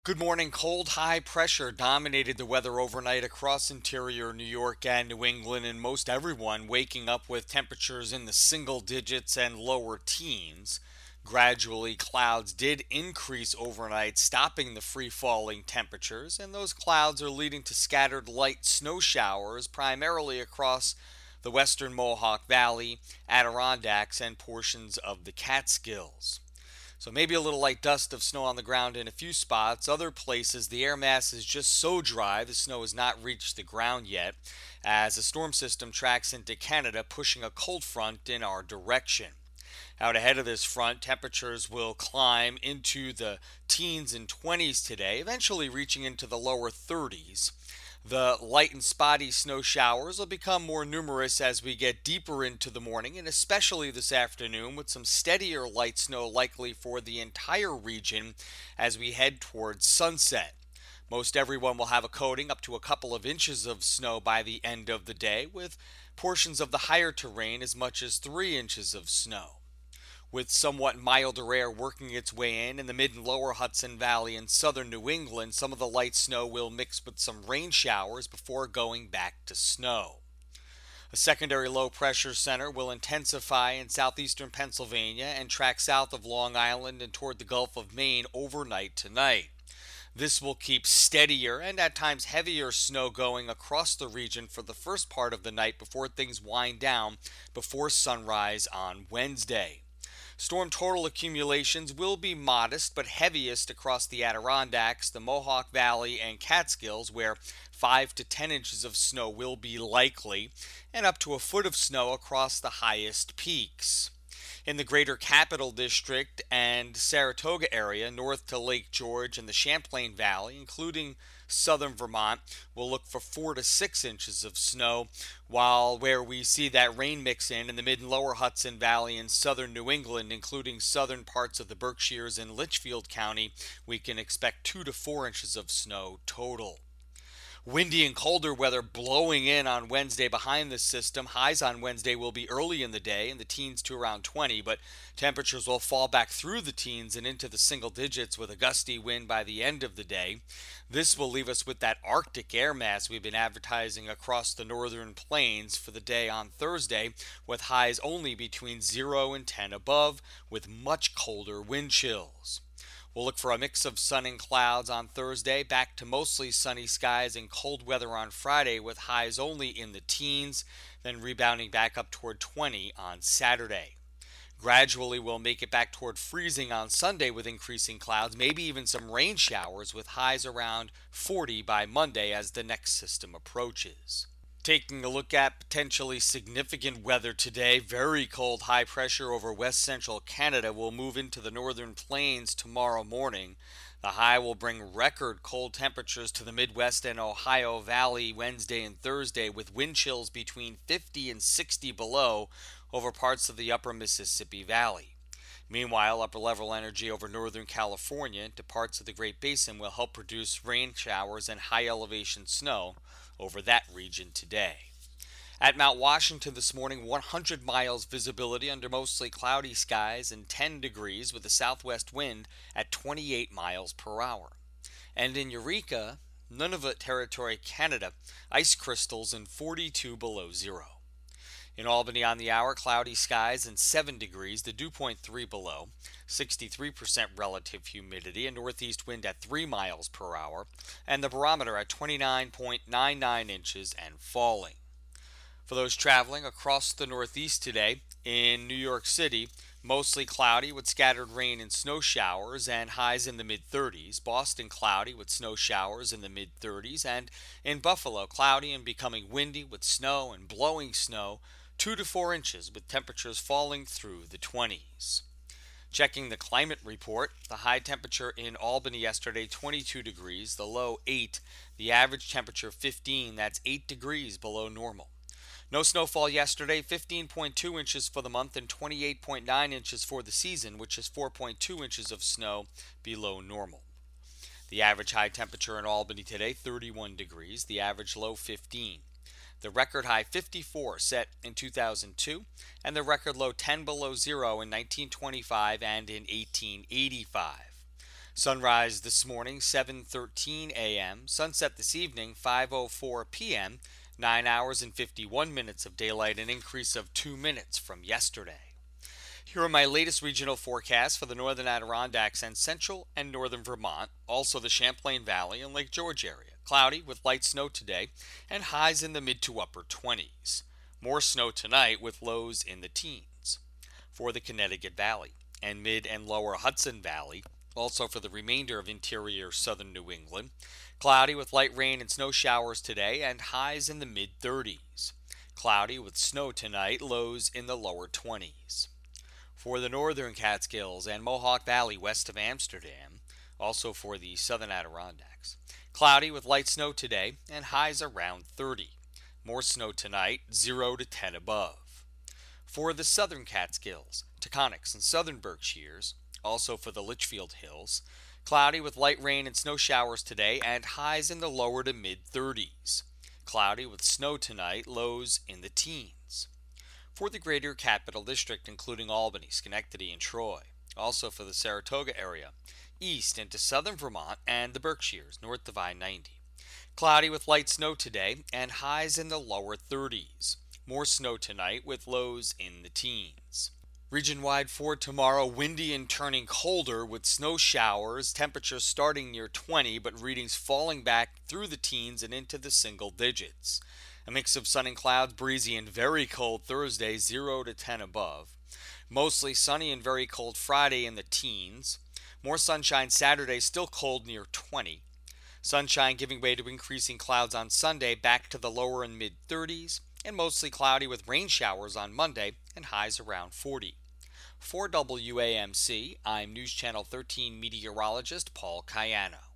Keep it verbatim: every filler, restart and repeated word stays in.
Good morning. Cold high pressure dominated the weather overnight across interior New York and New England, and most everyone waking up with temperatures in the single digits and lower teens. Gradually, clouds did increase overnight, stopping the free falling temperatures, and those clouds are leading to scattered light snow showers, primarily across the western Mohawk Valley, Adirondacks, and portions of the Catskills. So maybe a little light dust of snow on the ground in a few spots. Other places, the air mass is just so dry, the snow has not reached the ground yet, as a storm system tracks into Canada, pushing a cold front in our direction. Out ahead of this front, temperatures will climb into the teens and twenties today, eventually reaching into the lower thirties. The light and spotty snow showers will become more numerous as we get deeper into the morning, and especially this afternoon, with some steadier light snow likely for the entire region as we head towards sunset. Most everyone will have a coating up to a couple of inches of snow by the end of the day, with portions of the higher terrain as much as three inches of snow. With somewhat milder air working its way in in the mid and lower Hudson Valley and southern New England, some of the light snow will mix with some rain showers before going back to snow. A secondary low pressure center will intensify in southeastern Pennsylvania and track south of Long Island and toward the Gulf of Maine overnight tonight. This will keep steadier and at times heavier snow going across the region for the first part of the night before things wind down before sunrise on Wednesday. Storm total accumulations will be modest but heaviest across the Adirondacks, the Mohawk Valley, and Catskills, where five to ten inches of snow will be likely, and up to a foot of snow across the highest peaks. In the greater Capital District and Saratoga area, north to Lake George and the Champlain Valley, including southern Vermont, will look for four to six inches of snow, while where we see that rain mix in in the mid and lower Hudson Valley and southern New England, including southern parts of the Berkshires and Litchfield County, we can expect two to four inches of snow total. Windy and colder weather blowing in on Wednesday behind this system. Highs on Wednesday will be early in the day in the teens to around twenty, but temperatures will fall back through the teens and into the single digits with a gusty wind by the end of the day. This will leave us with that Arctic air mass we've been advertising across the northern plains for the day on Thursday, with highs only between zero and ten above, with much colder wind chills. We'll look for a mix of sun and clouds on Thursday, back to mostly sunny skies and cold weather on Friday with highs only in the teens, then rebounding back up toward twenty on Saturday. Gradually, we'll make it back toward freezing on Sunday with increasing clouds, maybe even some rain showers with highs around forty by Monday as the next system approaches. Taking a look at potentially significant weather today, very cold high pressure over west central Canada will move into the northern plains tomorrow morning. The high will bring record cold temperatures to the Midwest and Ohio Valley Wednesday and Thursday, with wind chills between fifty and sixty below over parts of the upper Mississippi Valley. Meanwhile, upper level energy over northern California into parts of the Great Basin will help produce rain showers and high elevation snow over that region today. At Mount Washington this morning, one hundred miles visibility under mostly cloudy skies and ten degrees with a southwest wind at twenty-eight miles per hour. And in Eureka, Nunavut Territory, Canada, ice crystals and forty-two below zero. In Albany on the hour, cloudy skies and seven degrees, the dew point three below, sixty-three percent relative humidity, a northeast wind at three miles per hour, and the barometer at twenty-nine point nine nine inches and falling. For those traveling across the northeast today, in New York City, mostly cloudy with scattered rain and snow showers and highs in the mid thirties. Boston, cloudy with snow showers in the mid thirties. And in Buffalo, cloudy and becoming windy with snow and blowing snow, two to four inches with temperatures falling through the twenties. Checking the climate report, the high temperature in Albany yesterday, twenty-two degrees, the low eight, the average temperature fifteen, that's eight degrees below normal. No snowfall yesterday, fifteen point two inches for the month and twenty-eight point nine inches for the season, which is four point two inches of snow below normal. The average high temperature in Albany today, thirty-one degrees, the average low fifteen. The record high fifty-four set in two thousand two, and the record low ten below zero in nineteen twenty-five and in eighteen eighty-five. Sunrise this morning, seven thirteen a m Sunset this evening, five oh four p m nine hours and fifty-one minutes of daylight, an increase of two minutes from yesterday. Here are my latest regional forecasts for the northern Adirondacks and central and northern Vermont, also the Champlain Valley and Lake George area. Cloudy with light snow today and highs in the mid to upper twenties. More snow tonight with lows in the teens. For the Connecticut Valley and mid and lower Hudson Valley, also for the remainder of interior southern New England, cloudy with light rain and snow showers today and highs in the mid thirties. Cloudy with snow tonight, lows in the lower twenties. For the northern Catskills and Mohawk Valley west of Amsterdam, also for the southern Adirondacks, cloudy with light snow today and highs around thirty. More snow tonight, zero to ten above. For the southern Catskills, Taconics, and southern Berkshires, also for the Litchfield Hills, cloudy with light rain and snow showers today and highs in the lower to mid thirties. Cloudy with snow tonight, lows in the teens. For the greater Capital District, including Albany, Schenectady, and Troy, also for the Saratoga area, east into southern Vermont and the Berkshires, north of I ninety. Cloudy with light snow today and highs in the lower thirties. More snow tonight with lows in the teens. Region-wide for tomorrow, windy and turning colder with snow showers, temperatures starting near twenty but readings falling back through the teens and into the single digits. A mix of sun and clouds, breezy and very cold Thursday, zero to ten above. Mostly sunny and very cold Friday in the teens. More sunshine Saturday, still cold near twenty. Sunshine giving way to increasing clouds on Sunday, back to the lower and mid thirties. And mostly cloudy with rain showers on Monday and highs around forty. For W A M C, I'm News Channel thirteen meteorologist Paul Cayano.